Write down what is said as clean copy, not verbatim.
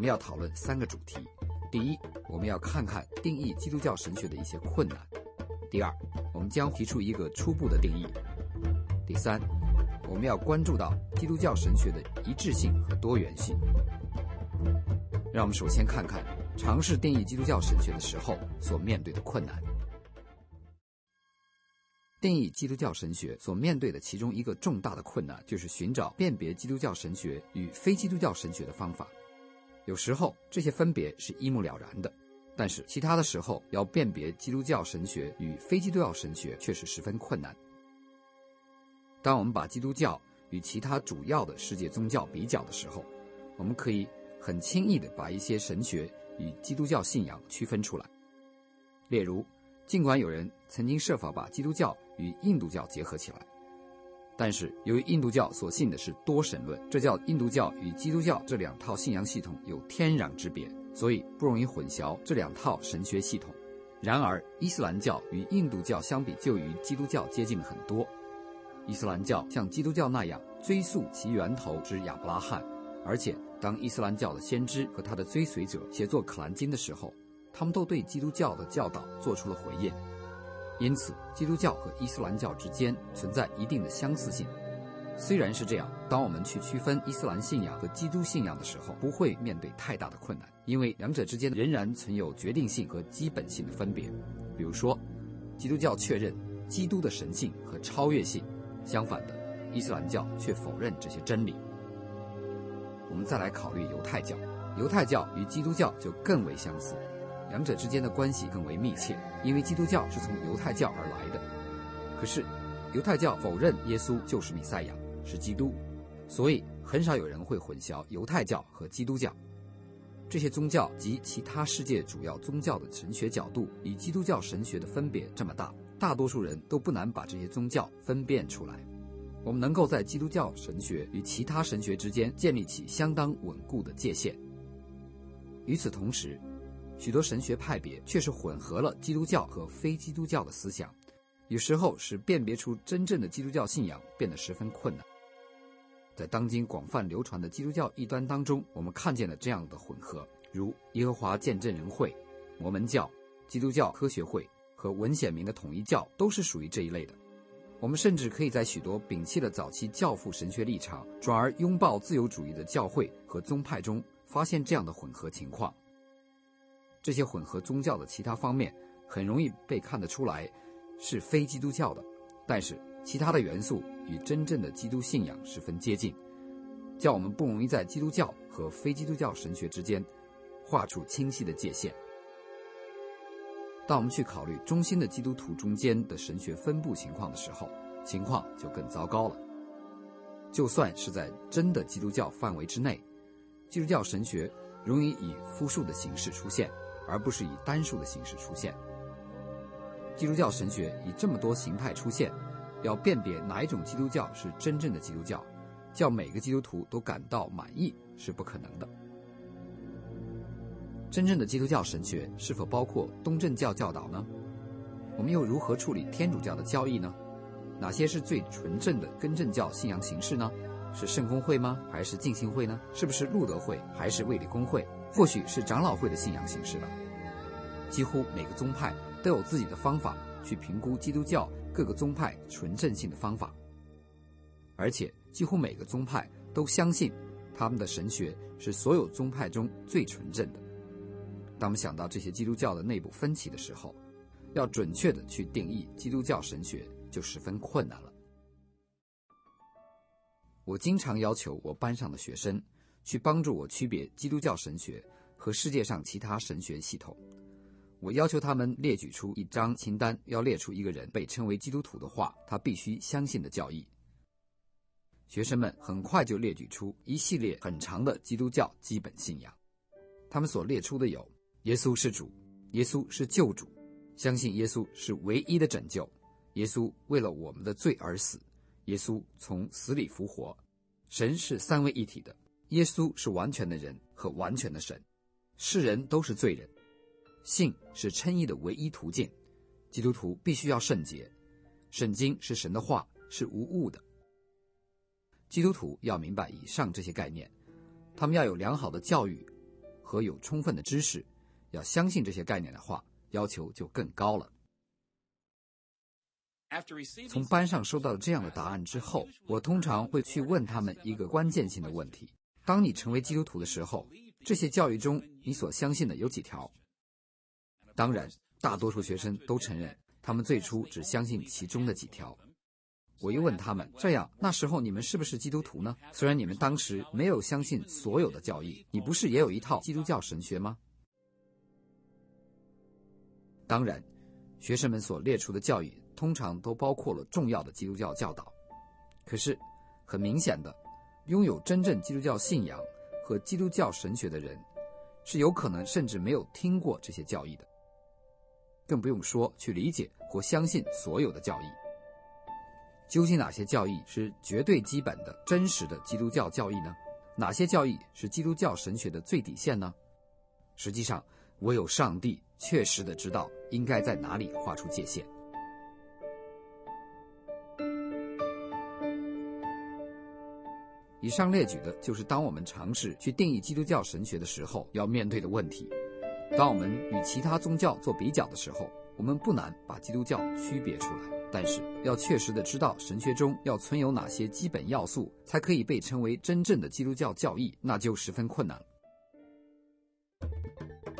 们要讨论3个主题。第一，我们要看看定义基督教神学的一些困难。第二，我们将提出一个初步的定义。第三，我们要关注到基督教神学的一致性和多元性。让我们首先看看尝试定义基督教神学的时候所面对的困难。定义基督教神学所面对的其中一个重大的困难，就是寻找辨别基督教神学与非基督教神学的方法。有时候这些分别是一目了然的，但是其他的时候要辨别基督教神学与非基督教神学却是十分困难。当我们把基督教与其他主要的世界宗教比较的时候，我们可以很轻易地把一些神学与基督教信仰区分出来。例如，尽管有人曾经设法把基督教与印度教结合起来，但是由于印度教所信的是多神论，这叫印度教与基督教这2套信仰系统有天壤之别，所以不容易混淆这2套神学系统。然而伊斯兰教与印度教相比就与基督教接近了很多。伊斯兰教像基督教那样追溯其源头之亚伯拉罕，而且当伊斯兰教的先知和他的追随者写作可兰经的时候，他们都对基督教的教导做出了回应。因此基督教和伊斯兰教之间存在一定的相似性。虽然是这样，当我们去区分伊斯兰信仰和基督信仰的时候，不会面对太大的困难，因为2者之间仍然存有决定性和基本性的分别。比如说，基督教确认基督的神性和超越性，相反的，伊斯兰教却否认这些真理。我们再来考虑犹太教。犹太教与基督教就更为相似，2者之间的关系更为密切，因为基督教是从犹太教而来的。可是犹太教否认耶稣就是弥赛亚，是基督，所以很少有人会混淆犹太教和基督教。这些宗教及其他世界主要宗教的神学角度与基督教神学的分别这么大，大多数人都不难把这些宗教分辨出来。我们能够在基督教神学与其他神学之间建立起相当稳固的界限。与此同时，许多神学派别却是混合了基督教和非基督教的思想，有时候使辨别出真正的基督教信仰变得十分困难。在当今广泛流传的基督教异端当中，我们看见了这样的混合，如耶和华见证人会、摩门教、基督教科学会和文显明的统一教都是属于这一类的。我们甚至可以在许多摒弃了早期教父神学立场，转而拥抱自由主义的教会和宗派中发现这样的混合情况。这些混合宗教的其他方面很容易被看得出来是非基督教的，但是其他的元素与真正的基督信仰十分接近，叫我们不容易在基督教和非基督教神学之间画出清晰的界限。当我们去考虑中心的基督徒中间的神学分布情况的时候，情况就更糟糕了。就算是在真的基督教范围之内，基督教神学容易以复数的形式出现，而不是以单数的形式出现。基督教神学以这么多形态出现，要辨别哪一种基督教是真正的基督教，叫每个基督徒都感到满意是不可能的。真正的基督教神学是否包括东正教教导呢？我们又如何处理天主教的教义呢？哪些是最纯正的根正教信仰形式呢？是圣公会吗？还是浸信会呢？是不是路德会？还是卫理公会？或许是长老会的信仰形式了。几乎每个宗派都有自己的方法去评估基督教各个宗派纯正性的方法，而且几乎每个宗派都相信他们的神学是所有宗派中最纯正的。当我们想到这些基督教的内部分歧的时候，要准确地去定义基督教神学就十分困难了。我经常要求我班上的学生去帮助我区别基督教神学和世界上其他神学系统。我要求他们列举出一张清单，要列出一个人被称为基督徒的话，他必须相信的教义。学生们很快就列举出一系列很长的基督教基本信仰。他们所列出的有：耶稣是主，耶稣是救主，相信耶稣是唯一的拯救，耶稣为了我们的罪而死，耶稣从死里复活，神是三位一体的，耶稣是完全的人和完全的神，世人都是罪人，信是称义的唯一途径，基督徒必须要圣洁，圣经是神的话，是无误的。基督徒要明白以上这些概念，他们要有良好的教育， 和有充分的知识，要相信这些概念的话，要求就更高了。从班上收到这样的答案之后，我通常会去问他们一个关键性的问题：当你成为基督徒的时候，这些教义中你所相信的有几条？当然，大多数学生都承认他们最初只相信其中的几条。我又问他们，这样那时候你们是不是基督徒呢？虽然你们当时没有相信所有的教义，你不是也有一套基督教神学吗？当然，学生们所列出的教义通常都包括了重要的基督教教导。可是很明显的，拥有真正基督教信仰和基督教神学的人是有可能甚至没有听过这些教义的，更不用说去理解或相信所有的教义。究竟哪些教义是绝对基本的真实的基督教教义呢？哪些教义是基督教神学的最底线呢？实际上，唯有上帝确实的知道应该在哪里画出界限。以上列举的就是当我们尝试去定义基督教神学的时候要面对的问题。当我们与其他宗教做比较的时候，我们不难把基督教区别出来，但是要确实的知道神学中要存有哪些基本要素才可以被称为真正的基督教教义，那就十分困难了。